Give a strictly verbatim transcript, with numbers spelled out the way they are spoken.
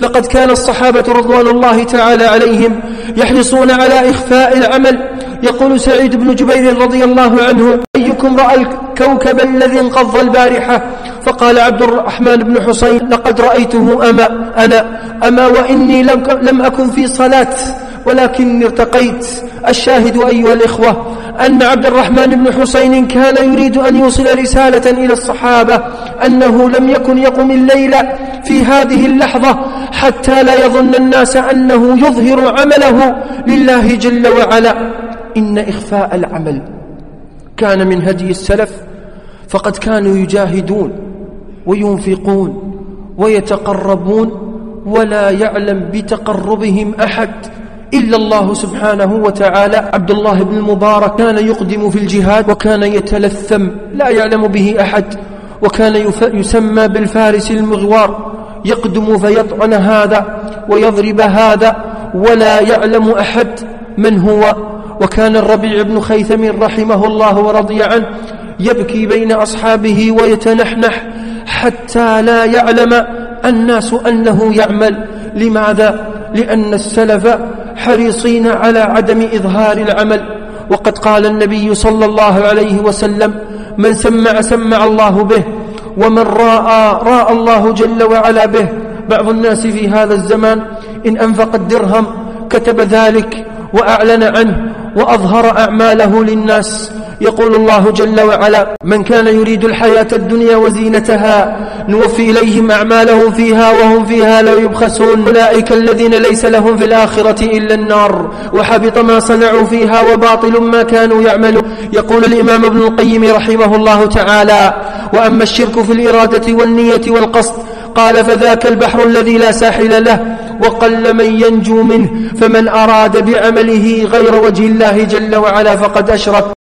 لقد كان الصحابة رضوان الله تعالى عليهم يحرصون على إخفاء العمل. يقول سعيد بن جبير رضي الله عنه: أيكم رأى الكوكب الذي انقض البارحة؟ فقال عبد الرحمن بن حسين: لقد رأيته أما أنا أما وإني لم أكن في صلاة ولكني ارتقيت. الشاهد أيها الإخوة أن عبد الرحمن بن حسين كان يريد أن يوصل رسالة إلى الصحابة أنه لم يكن يقم الليل في هذه اللحظة حتى لا يظن الناس أنه يظهر عمله لله جل وعلا. إن إخفاء العمل كان من هدي السلف، فقد كانوا يجاهدون وينفقون ويتقربون ولا يعلم بتقربهم أحد إلا الله سبحانه وتعالى. عبد الله بن المبارك كان يقدم في الجهاد وكان يتلثم لا يعلم به أحد، وكان يسمى بالفارس المغوار، يقدم فيطعن هذا ويضرب هذا ولا يعلم أحد من هو. وكان الربيع بن خيثم رحمه الله ورضي عنه يبكي بين أصحابه ويتنحنح حتى لا يعلم الناس أنه يعمل. لماذا؟ لأن السلف حريصين على عدم إظهار العمل. وقد قال النبي صلى الله عليه وسلم: من سمع سمع الله به، ومن راى راى الله جل وعلا به. بعض الناس في هذا الزمان إن أنفق الدرهم كتب ذلك وأعلن عنه وأظهر أعماله للناس. يقول الله جل وعلا: من كان يريد الحياة الدنيا وزينتها نوفي إليهم أعمالهم فيها وهم فيها لا يبخسون أولئك الذين ليس لهم في الآخرة إلا النار وحبط ما صنعوا فيها وباطل ما كانوا يعملون. يقول الإمام ابن القيم رحمه الله تعالى: وأما الشرك في الإرادة والنية والقصد قال فذاك البحر الذي لا ساحل له وقل من ينجو منه، فمن أراد بعمله غير وجه الله جل وعلا فقد أشرك.